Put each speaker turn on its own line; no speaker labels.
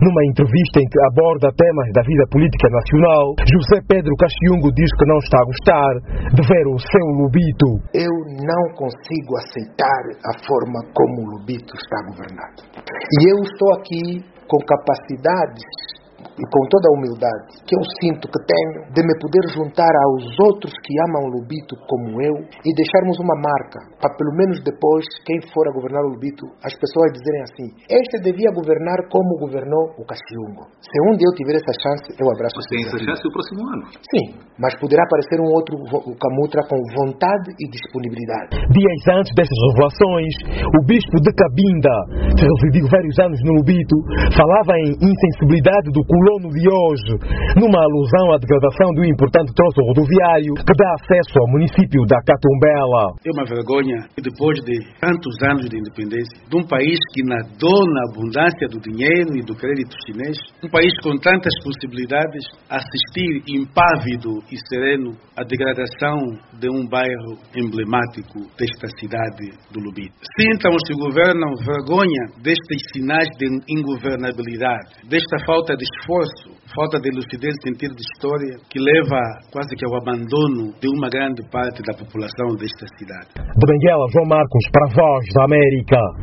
Numa entrevista em que aborda temas da vida política nacional, José Pedro Caxiungo diz que não está a gostar de ver o seu Lubito.
Eu não consigo aceitar a forma como o Lubito está governado. E eu estou aqui com capacidades e com toda a humildade que eu sinto que tenho de me poder juntar aos outros que amam o Lubito como eu e deixarmos uma marca para pelo menos depois, quem for a governar o Lubito, as pessoas dizerem assim: este devia governar como governou o Caxiungo. Se um dia eu tiver essa chance, eu abraço.
Mas tem essa chance o próximo ano?
Sim, mas poderá aparecer um outro Camutra com vontade e disponibilidade.
Dias antes destas revelações, o bispo de Cabinda, que residiu vários anos no Lubito, falava em insensibilidade do colono de hoje, numa alusão à degradação do importante troço rodoviário que dá acesso ao município da Catumbela.
É uma vergonha que depois de tantos anos de independência, de um país que nadou na abundância do dinheiro e do crédito chinês, um país com tantas possibilidades, assistir impávido e sereno à degradação de um bairro emblemático desta cidade do Lubito. Sintam os que governam vergonha destes sinais de ingovernabilidade, desta falta de esforço, falta de lucidez e sentido de história que leva quase que ao abandono de uma grande parte da população desta cidade.
De Benguela, João Marcos, para a Voz da América.